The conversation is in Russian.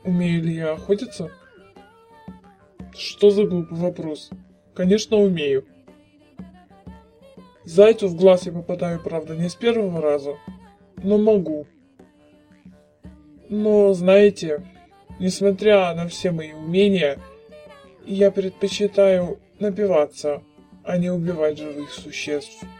Умею ли я охотиться? Что за глупый вопрос? Конечно, умею. Зайцу в глаз я попадаю, правда, не с первого раза, но могу. Но, знаете, несмотря на все мои умения, я предпочитаю напиваться, а не убивать живых существ.